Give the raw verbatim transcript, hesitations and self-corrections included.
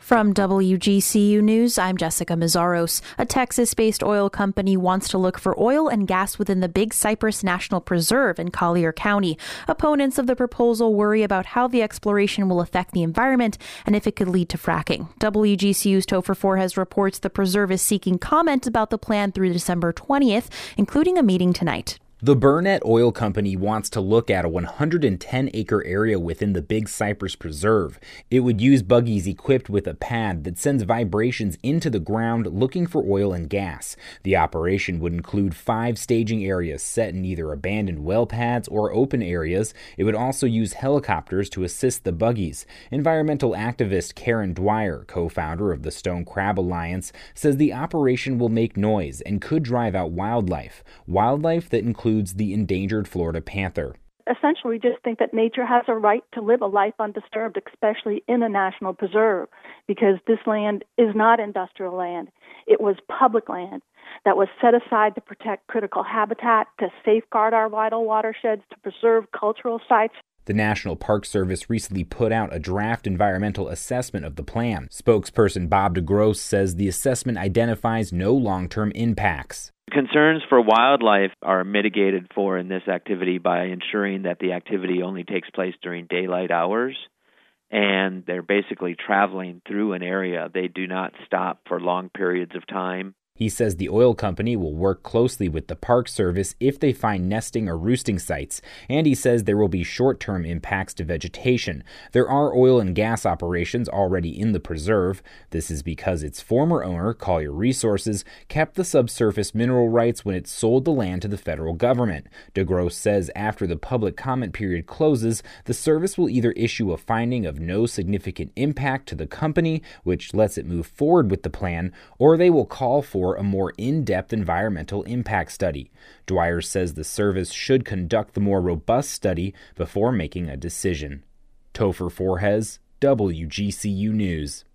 From W G C U News, I'm Jessica Mazzaros. A Texas-based oil company wants to look for oil and gas within the Big Cypress National Preserve in Collier County. Opponents of the proposal worry about how the exploration will affect the environment and if it could lead to fracking. W G C U's Topher Forhes reports the preserve is seeking comment about the plan through December twentieth, including a meeting tonight. The Burnett Oil Company wants to look at a one hundred ten acre area within the Big Cypress Preserve. It would use buggies equipped with a pad that sends vibrations into the ground looking for oil and gas. The operation would include five staging areas set in either abandoned well pads or open areas. It would also use helicopters to assist the buggies. Environmental activist Karen Dwyer, co-founder of the Stone Crab Alliance, says the operation will make noise and could drive out wildlife. Wildlife that includes the endangered Florida panther. Essentially, we just think that nature has a right to live a life undisturbed, especially in a national preserve, because this land is not industrial land. It was public land that was set aside to protect critical habitat, to safeguard our vital watersheds, to preserve cultural sites. The National Park Service recently put out a draft environmental assessment of the plan. Spokesperson Bob DeGrosse says the assessment identifies no long-term impacts. Concerns for wildlife are mitigated for in this activity by ensuring that the activity only takes place during daylight hours, and they're basically traveling through an area. They do not stop for long periods of time. He says the oil company will work closely with the Park Service if they find nesting or roosting sites, and he says there will be short-term impacts to vegetation. There are oil and gas operations already in the preserve. This is because its former owner, Collier Resources, kept the subsurface mineral rights when it sold the land to the federal government. DeGrosse says after the public comment period closes, the service will either issue a finding of no significant impact to the company, which lets it move forward with the plan, or they will call for a more in-depth environmental impact study. Dwyer says the service should conduct the more robust study before making a decision. Topher Forhes, W G C U News.